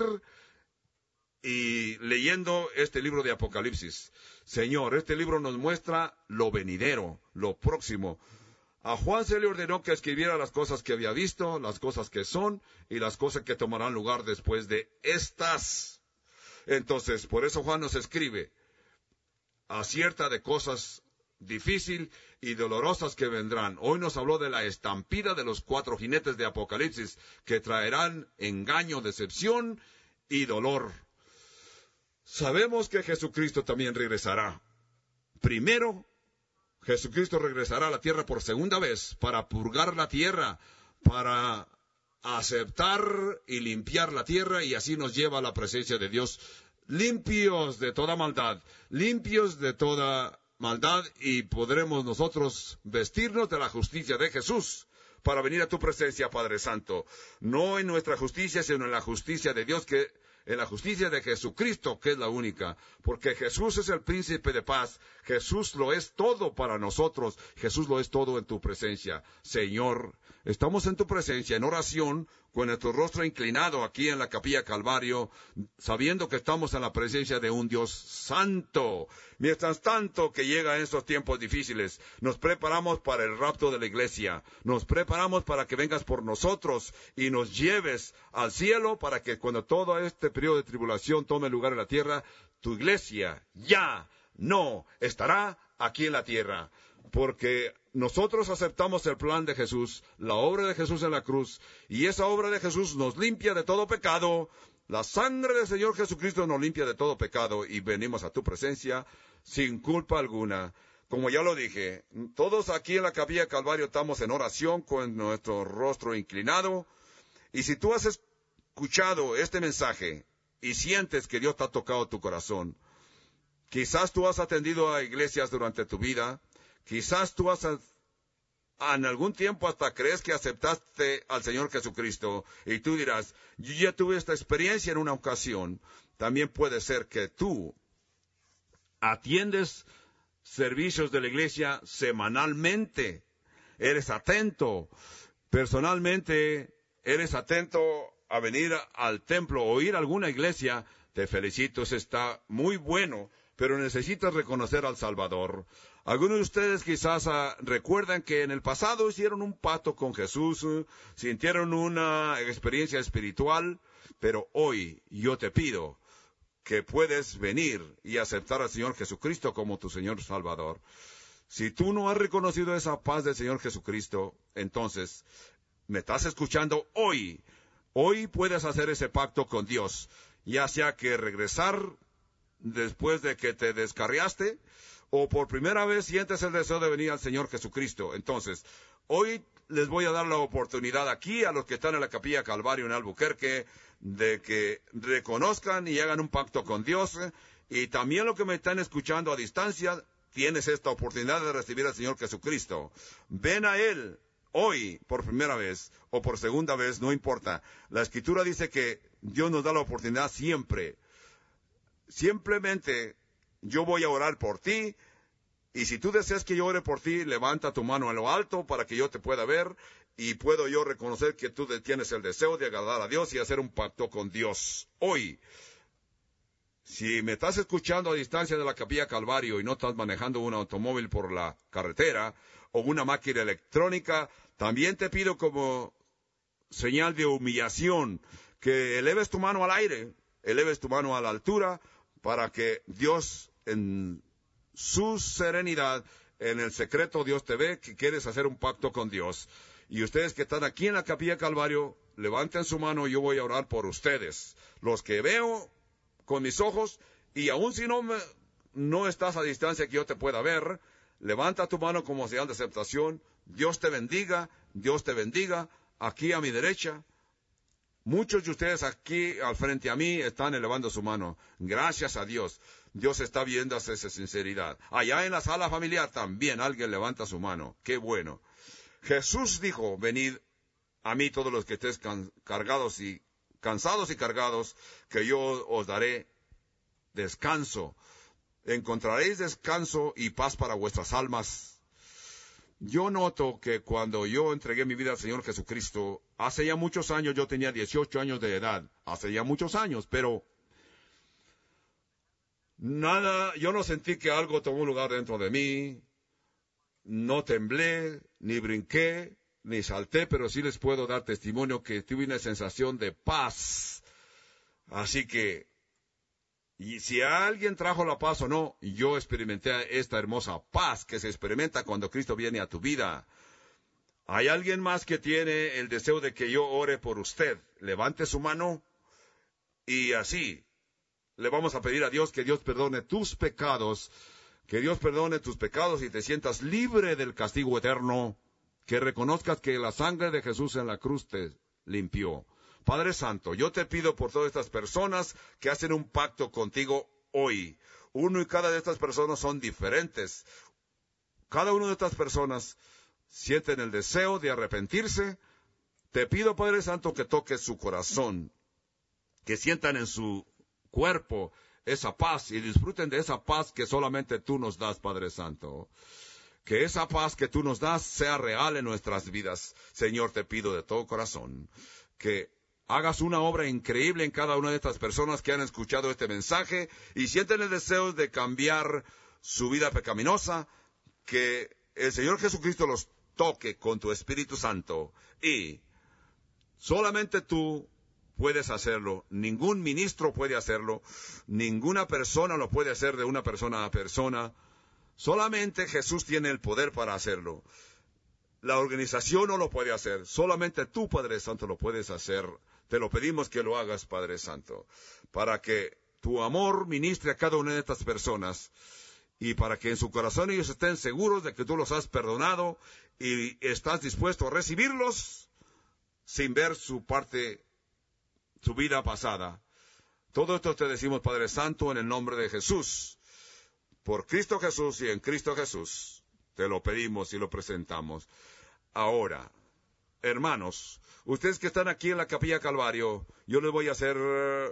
y leyendo este libro de Apocalipsis. Señor, este libro nos muestra lo venidero, lo próximo. A Juan se le ordenó que escribiera las cosas que había visto, las cosas que son y las cosas que tomarán lugar después de estas. Entonces, por eso Juan nos escribe, acierta de cosas difíciles y dolorosas que vendrán. Hoy nos habló de la estampida de los cuatro jinetes de Apocalipsis, que traerán engaño, decepción y dolor. Sabemos que Jesucristo también regresará. Primero, Jesucristo regresará a la tierra por segunda vez para purgar la tierra, para aceptar y limpiar la tierra, y así nos lleva a la presencia de Dios, limpios de toda maldad, limpios de toda maldad, y podremos nosotros vestirnos de la justicia de Jesús para venir a tu presencia, Padre Santo, no en nuestra justicia, sino en la justicia de Dios, que en la justicia de Jesucristo, que es la única, porque Jesús es el príncipe de paz, Jesús lo es todo para nosotros, Jesús lo es todo en tu presencia. Señor, estamos en tu presencia en oración, con nuestro rostro inclinado aquí en la Capilla Calvario, sabiendo que estamos en la presencia de un Dios santo. Mientras tanto que llega en estos tiempos difíciles, nos preparamos para el rapto de la iglesia, nos preparamos para que vengas por nosotros y nos lleves al cielo, para que cuando todo este periodo de tribulación tome lugar en la tierra, tu iglesia ya no estará aquí en la tierra, porque nosotros aceptamos el plan de Jesús, la obra de Jesús en la cruz, y esa obra de Jesús nos limpia de todo pecado. La sangre del Señor Jesucristo nos limpia de todo pecado, y venimos a tu presencia sin culpa alguna. Como ya lo dije, todos aquí en la Capilla Calvario estamos en oración con nuestro rostro inclinado, y si tú has escuchado este mensaje y sientes que Dios te ha tocado tu corazón, quizás tú has atendido a iglesias durante tu vida, quizás tú has, en algún tiempo hasta crees que aceptaste al Señor Jesucristo, y tú dirás, yo ya tuve esta experiencia en una ocasión. También puede ser que tú atiendes servicios de la iglesia semanalmente, eres atento, personalmente eres atento a venir al templo o ir a alguna iglesia. Te felicito, eso está muy bueno, pero necesitas reconocer al Salvador. Algunos de ustedes quizás uh, recuerdan que en el pasado hicieron un pacto con Jesús, uh, sintieron una experiencia espiritual, pero hoy yo te pido que puedes venir y aceptar al Señor Jesucristo como tu Señor Salvador. Si tú no has reconocido esa paz del Señor Jesucristo, entonces me estás escuchando hoy. Hoy puedes hacer ese pacto con Dios, ya sea que regresar después de que te descarriaste, o por primera vez sientes el deseo de venir al Señor Jesucristo. Entonces, hoy les voy a dar la oportunidad aquí a los que están en la Capilla Calvario en Albuquerque de que reconozcan y hagan un pacto con Dios. Y también los que me están escuchando a distancia, tienes esta oportunidad de recibir al Señor Jesucristo. Ven a Él hoy por primera vez o por segunda vez, no importa. La Escritura dice que Dios nos da la oportunidad siempre. Simplemente yo voy a orar por ti, y si tú deseas que yo ore por ti, levanta tu mano en lo alto para que yo te pueda ver, y puedo yo reconocer que tú tienes el deseo de agradar a Dios y hacer un pacto con Dios hoy. Si me estás escuchando a distancia de la Capilla Calvario y no estás manejando un automóvil por la carretera o una máquina electrónica, también te pido como señal de humillación que eleves tu mano al aire, eleves tu mano a la altura, para que Dios en su serenidad, en el secreto, Dios te ve que quieres hacer un pacto con Dios. Y ustedes que están aquí en la Capilla Calvario, levanten su mano y yo voy a orar por ustedes. Los que veo con mis ojos, y aun si no, me, no estás a distancia que yo te pueda ver, levanta tu mano como señal de aceptación. Dios te bendiga, Dios te bendiga. Aquí a mi derecha, muchos de ustedes aquí al frente a mí están elevando su mano. Gracias a Dios. Dios está viendo esa sinceridad. Allá en la sala familiar también alguien levanta su mano. Qué bueno. Jesús dijo, venid a mí todos los que estéis cargados y cansados y cargados, que yo os daré descanso. Encontraréis descanso y paz para vuestras almas. Yo noto que cuando yo entregué mi vida al Señor Jesucristo, hace ya muchos años, yo tenía dieciocho años de edad, hace ya muchos años, pero nada, yo no sentí que algo tomó lugar dentro de mí, no temblé, ni brinqué, ni salté, pero sí les puedo dar testimonio que tuve una sensación de paz. Así que, y si alguien trajo la paz o no, yo experimenté esta hermosa paz que se experimenta cuando Cristo viene a tu vida. ¿Hay alguien más que tiene el deseo de que yo ore por usted? Levante su mano y así le vamos a pedir a Dios que Dios perdone tus pecados, que Dios perdone tus pecados y te sientas libre del castigo eterno, que reconozcas que la sangre de Jesús en la cruz te limpió. Padre Santo, yo te pido por todas estas personas que hacen un pacto contigo hoy. Uno y cada de estas personas son diferentes. Cada una de estas personas sienten el deseo de arrepentirse. Te pido, Padre Santo, que toques su corazón, que sientan en su cuerpo esa paz y disfruten de esa paz que solamente tú nos das, Padre Santo. Que esa paz que tú nos das sea real en nuestras vidas. Señor, te pido de todo corazón que hagas una obra increíble en cada una de estas personas que han escuchado este mensaje y sienten el deseo de cambiar su vida pecaminosa, que el Señor Jesucristo los toque con tu Espíritu Santo y solamente tú puedes hacerlo. Ningún ministro puede hacerlo, ninguna persona lo puede hacer de una persona a persona. Solamente Jesús tiene el poder para hacerlo. La organización no lo puede hacer. Solamente tú, Padre Santo, lo puedes hacer. Te lo pedimos que lo hagas, Padre Santo, para que tu amor ministre a cada una de estas personas y para que en su corazón ellos estén seguros de que tú los has perdonado y estás dispuesto a recibirlos sin ver su parte, su vida pasada. Todo esto te decimos, Padre Santo, en el nombre de Jesús. Por Cristo Jesús y en Cristo Jesús, te lo pedimos y lo presentamos. Ahora, hermanos, ustedes que están aquí en la Capilla Calvario, yo les voy a hacer,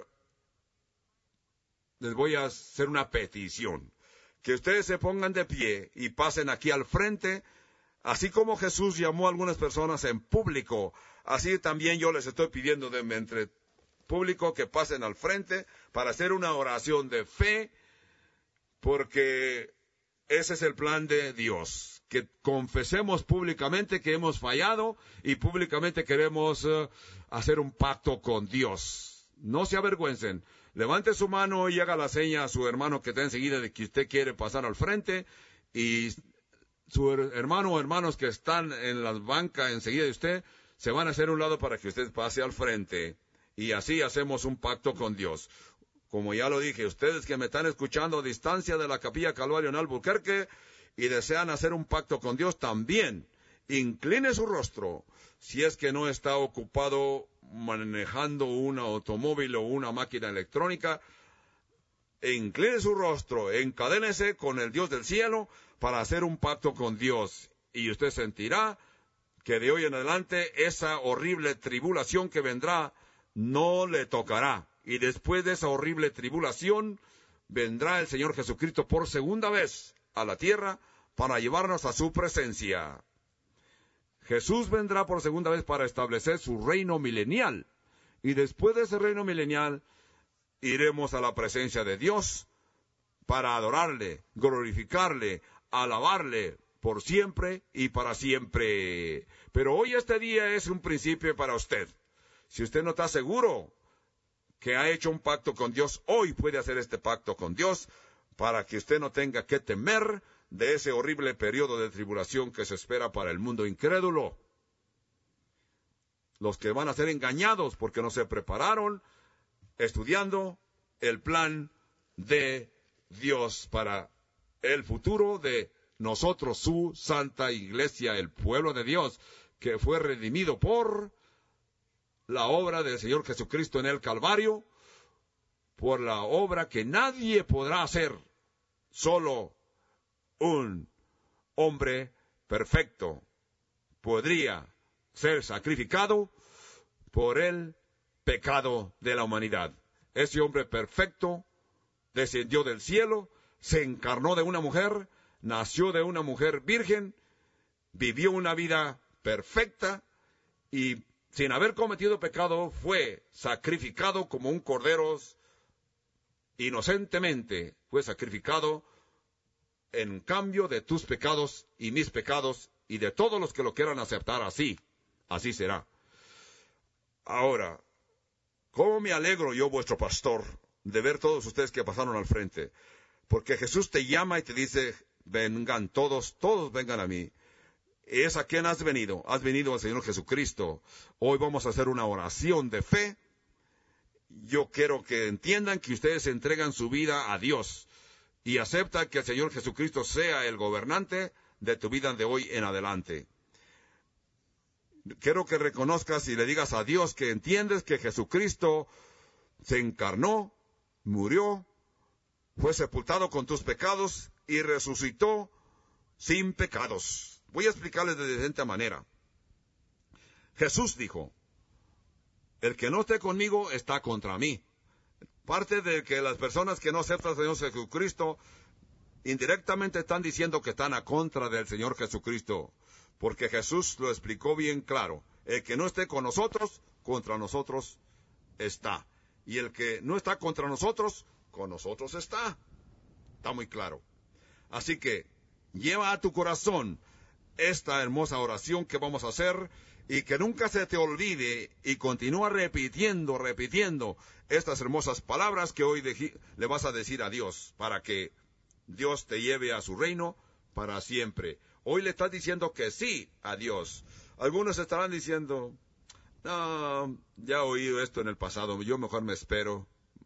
les voy a hacer una petición. Que ustedes se pongan de pie y pasen aquí al frente, así como Jesús llamó a algunas personas en público, así también yo les estoy pidiendo de entre público que pasen al frente para hacer una oración de fe, porque ese es el plan de Dios, que confesemos públicamente que hemos fallado y públicamente queremos uh, hacer un pacto con Dios. No se avergüencen. Levante su mano y haga la seña a su hermano que está enseguida de que usted quiere pasar al frente, y su hermano o hermanos que están en la banca enseguida de usted se van a hacer un lado para que usted pase al frente, y así hacemos un pacto con Dios. como ya lo dije, ustedes que me están escuchando a distancia de la Capilla Calvario en Albuquerque y desean hacer un pacto con Dios, también incline su rostro, si es que no está ocupado manejando un automóvil o una máquina electrónica, e incline su rostro, encadénese con el Dios del cielo para hacer un pacto con Dios, y usted sentirá que de hoy en adelante esa horrible tribulación que vendrá no le tocará. Y después de esa horrible tribulación, vendrá el Señor Jesucristo por segunda vez a la tierra para llevarnos a su presencia. Jesús vendrá por segunda vez para establecer su reino milenial. Y después de ese reino milenial, iremos a la presencia de Dios para adorarle, glorificarle, alabarle por siempre y para siempre. Pero hoy este día es un principio para usted. Si usted no está seguro que ha hecho un pacto con Dios, hoy puede hacer este pacto con Dios para que usted no tenga que temer de ese horrible periodo de tribulación que se espera para el mundo incrédulo. Los que van a ser engañados porque no se prepararon estudiando el plan de Dios para el futuro de nosotros, su santa iglesia, el pueblo de Dios, que fue redimido por la obra del Señor Jesucristo en el Calvario, por la obra que nadie podrá hacer, solo un hombre perfecto podría ser sacrificado por el pecado de la humanidad. Ese hombre perfecto descendió del cielo, se encarnó de una mujer, nació de una mujer virgen, vivió una vida perfecta y sin haber cometido pecado fue sacrificado como un cordero inocentemente, fue sacrificado en cambio de tus pecados y mis pecados y de todos los que lo quieran aceptar así, así será. Ahora, ¿cómo me alegro yo, vuestro pastor, de ver todos ustedes que pasaron al frente? Porque Jesús te llama y te dice, vengan todos, todos vengan a mí. ¿Es a quién has venido? Has venido al Señor Jesucristo. Hoy vamos a hacer una oración de fe. Yo quiero que entiendan que ustedes entregan su vida a Dios y aceptan que el Señor Jesucristo sea el gobernante de tu vida de hoy en adelante. Quiero que reconozcas y le digas a Dios que entiendes que Jesucristo se encarnó, murió, fue sepultado con tus pecados y resucitó sin pecados. Voy a explicarles de diferente manera. Jesús dijo, el que no esté conmigo está contra mí. Parte de que las personas que no aceptan al Señor Jesucristo indirectamente están diciendo que están a contra del Señor Jesucristo, porque Jesús lo explicó bien claro. El que no esté con nosotros, contra nosotros está. Y el que no está contra nosotros, con nosotros está. Está muy claro. Así que lleva a tu corazón esta hermosa oración que vamos a hacer y que nunca se te olvide y continúa repitiendo, repitiendo estas hermosas palabras que hoy le vas a decir a Dios para que Dios te lleve a su reino para siempre. Hoy le estás diciendo que sí a Dios. Algunos estarán diciendo, no, ya he oído esto en el pasado, yo mejor me espero.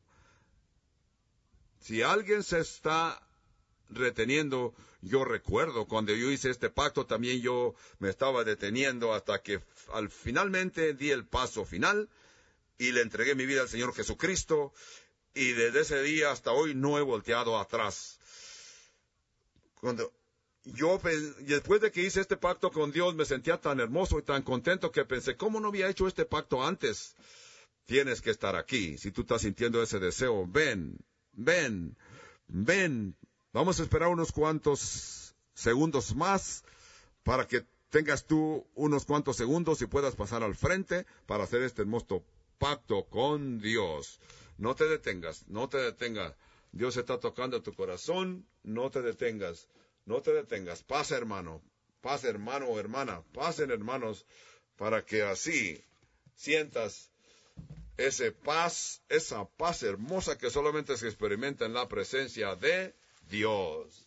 Si alguien se está reteniendo, yo recuerdo cuando yo hice este pacto también yo me estaba deteniendo hasta que al finalmente di el paso final y le entregué mi vida al Señor Jesucristo y desde ese día hasta hoy no he volteado atrás. Cuando yo después de que hice este pacto con Dios me sentía tan hermoso y tan contento que pensé, ¿cómo no había hecho este pacto antes? Tienes que estar aquí. Si tú estás sintiendo ese deseo, ven, ven, ven. Vamos a esperar unos cuantos segundos más para que tengas tú unos cuantos segundos y puedas pasar al frente para hacer este hermoso pacto con Dios. No te detengas, no te detengas. Dios está tocando tu corazón, no te detengas, no te detengas. Pasa, hermano, pasa, hermano o hermana, pasen, hermanos, para que así sientas ese paz, esa paz hermosa que solamente se experimenta en la presencia de Dios.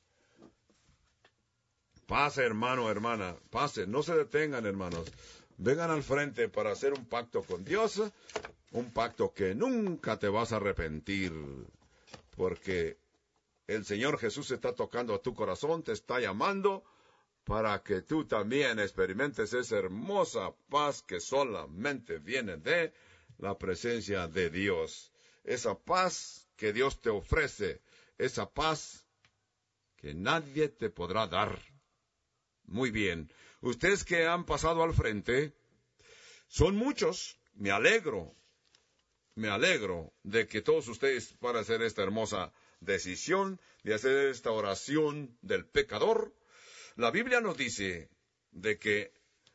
Pase, hermano, hermana, pase, no se detengan, hermanos. Vengan al frente para hacer un pacto con Dios. un pacto que nunca te vas a arrepentir, porque el Señor Jesús está tocando a tu corazón, te está llamando para que tú también experimentes esa hermosa paz que solamente viene de la presencia de Dios. Esa paz que Dios te ofrece, esa paz que nadie te podrá dar. Muy bien. Ustedes que han pasado al frente, son muchos. Me alegro, me alegro de que todos ustedes van a hacer esta hermosa decisión de hacer esta oración del pecador. La Biblia nos dice de que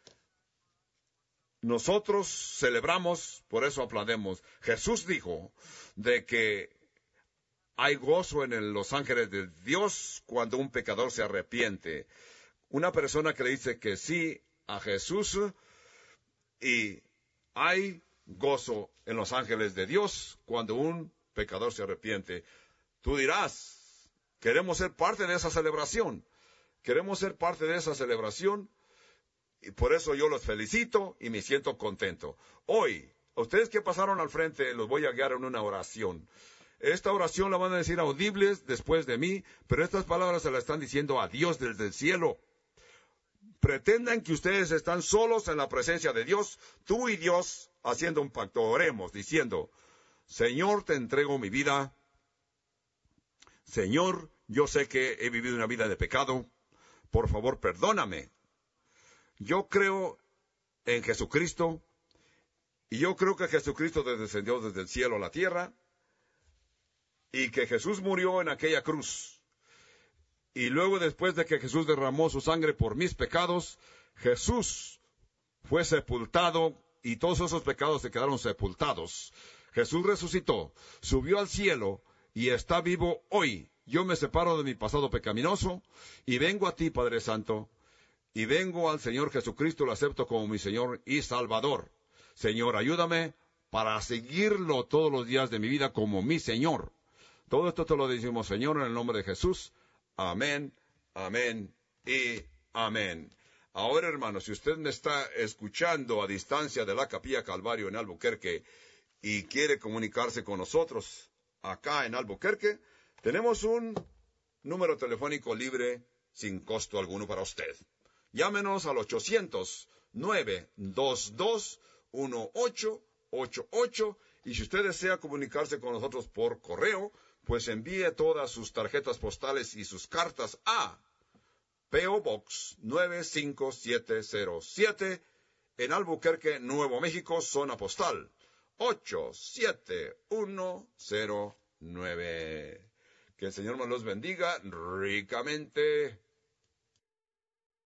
nosotros celebramos, por eso aplaudimos. Jesús dijo de que hay gozo en el, los ángeles de Dios cuando un pecador se arrepiente. Una persona que le dice que sí a Jesús, y hay gozo en los ángeles de Dios cuando un pecador se arrepiente. Tú dirás, queremos ser parte de esa celebración. Queremos ser parte de esa celebración, y por eso yo los felicito y me siento contento. Hoy, a ustedes que pasaron al frente, los voy a guiar en una oración. Esta oración la van a decir audibles después de mí, pero estas palabras se las están diciendo a Dios desde el cielo. Pretendan que ustedes están solos en la presencia de Dios, tú y Dios, haciendo un pacto. Oremos, diciendo, Señor, te entrego mi vida. Señor, yo sé que he vivido una vida de pecado. Por favor, perdóname. Yo creo en Jesucristo, y yo creo que Jesucristo descendió desde el cielo a la tierra, y que Jesús murió en aquella cruz. Y luego, después de que Jesús derramó su sangre por mis pecados, Jesús fue sepultado, y todos esos pecados se quedaron sepultados. Jesús resucitó, subió al cielo, y está vivo hoy. Yo me separo de mi pasado pecaminoso, y vengo a ti, Padre Santo, y vengo al Señor Jesucristo, lo acepto como mi Señor y Salvador. Señor, ayúdame para seguirlo todos los días de mi vida como mi Señor. Todo esto te lo decimos, Señor, en el nombre de Jesús. Amén, amén y amén. Ahora, hermanos, si usted me está escuchando a distancia de la Capilla Calvario en Albuquerque y quiere comunicarse con nosotros acá en Albuquerque, tenemos un número telefónico libre sin costo alguno para usted. Llámenos al ochocientos, nueve dos dos, uno ocho ocho ocho, y si usted desea comunicarse con nosotros por correo, pues envíe todas sus tarjetas postales y sus cartas a P O Box nueve cinco siete cero siete en Albuquerque, Nuevo México, zona postal ocho siete uno cero nueve. Que el Señor nos los bendiga ricamente.